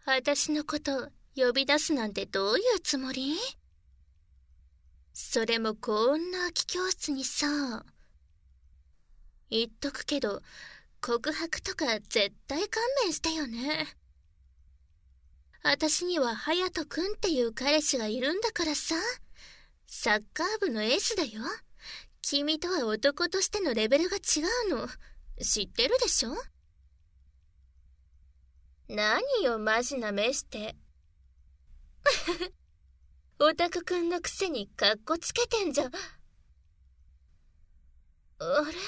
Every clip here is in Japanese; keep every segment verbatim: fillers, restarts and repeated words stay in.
私のこと呼び出すなんてどういうつもり？それもこんな空き教室にさ。言っとくけど、告白とか絶対勘弁してよね。私には隼人くんっていう彼氏がいるんだからさ。サッカー部のエースだよ。君とは男としてのレベルが違うの。知ってるでしょ？何よマジな目して。オタクくんのくせにカッコつけてんじゃん。あれ？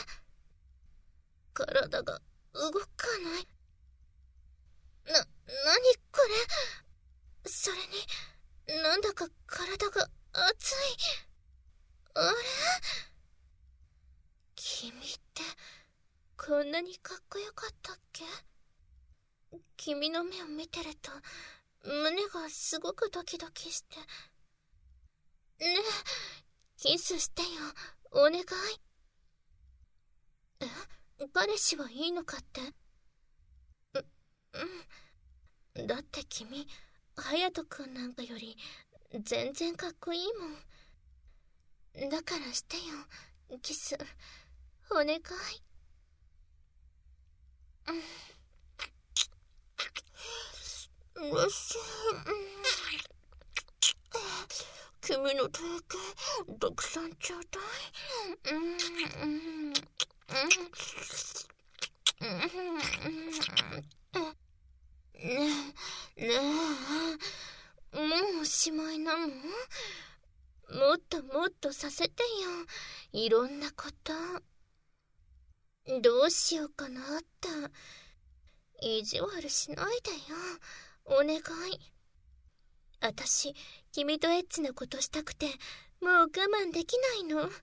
体が動かない。な、なにこれ？それに、なんだか体が熱い。あれ？君ってこんなにかっこよかったっけ？君の目を見てると胸がすごくドキドキして。ねえ、キスしてよ、お願い。え？彼氏はいいのかって？う、うん。だって君、隼人くんなんかより全然かっこいいもん。だからしてよ、キス、お願い。よし、君の体型たくさんちょうだい。うんうんねえねえ、もうおしまいなの？もっともっとさせてよ、いろんなこと。どうしようかなって。意地悪しないでよ、お願い。あたし、君とエッチなことしたくて、もう我慢できないの。あ、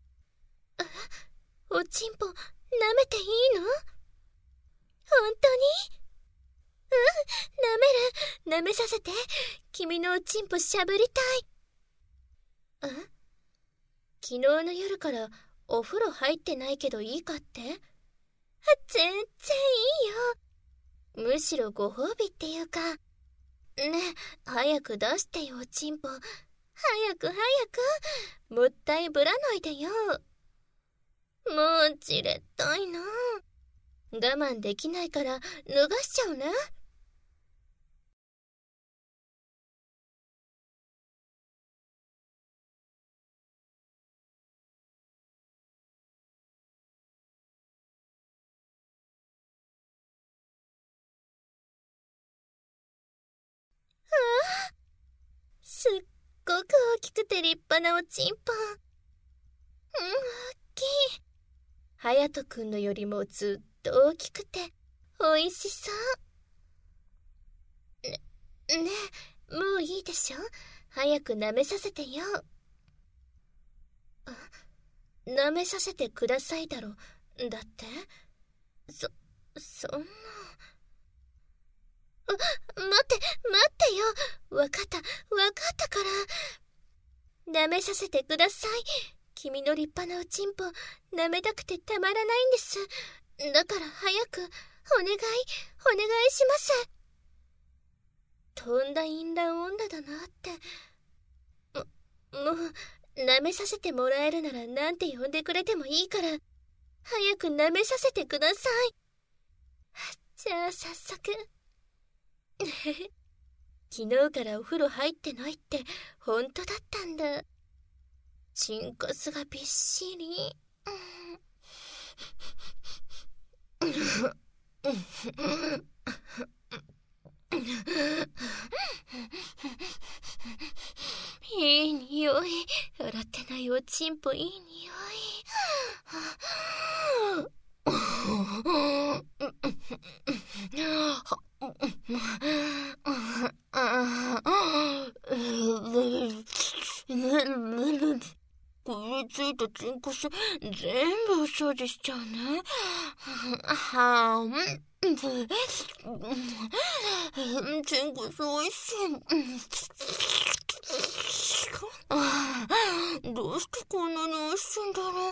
おちんぽ、舐めていいの？本当に？うん、舐める。舐めさせて。君のおちんぽしゃぶりたい。ん？昨日の夜からお風呂入ってないけどいいかって？全然いいよ。むしろご褒美っていうか。ねえ、早く出してよ、おちんぽ。早く早く。もったいぶらないでよ。もうじれったいな。我慢できないから脱がしちゃうね。すっごく大きくて立派なおちんぽ。うん、大きい。隼人くんのよりもずっと大きくておいしそう。ね、ねえ、もういいでしょ？早く舐めさせてよ。舐めさせてくださいだろ。だってそ、そんな。あ、待って待ってよ。わかったわかったから。舐めさせてください。君の立派なおちんぽ舐めたくてたまらないんです。だから早くお願いお願いします。とんだ淫乱女だなって。も、もう舐めさせてもらえるならなんて呼んでくれてもいいから早く舐めさせてください。じゃあ早速。昨日からお風呂入ってないって本当だったんだ。チンコスがびっしり。いい匂い。洗ってないおちんぽいい匂い。こびりついたチンコス全部お掃除しちゃうね。はぁ、チンコスおいしい。どうしてこんなにおいしいんだろう。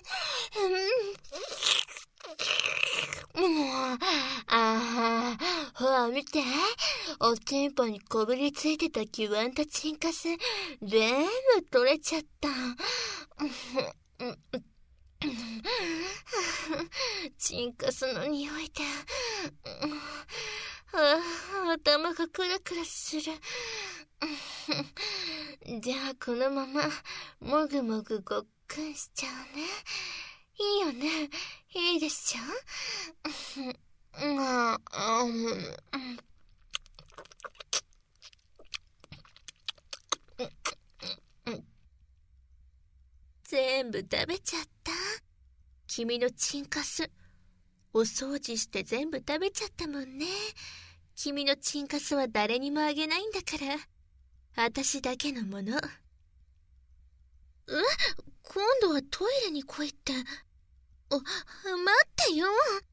ああ、ほら見て。 おちんぽにこびりついてたキュアンとチンカス、全部取れちゃった。チンカスの匂いで、ああ、頭がクラクラする。じゃあこのままもぐもぐごっくんしちゃうね。いいよね。いいでしょ。まあ、うん、全部食べちゃった。君のチンカス。お掃除して全部食べちゃったもんね。君のチンカスは誰にもあげないんだから。私だけのもの。え、今度はトイレに来いって。お、待ってよ。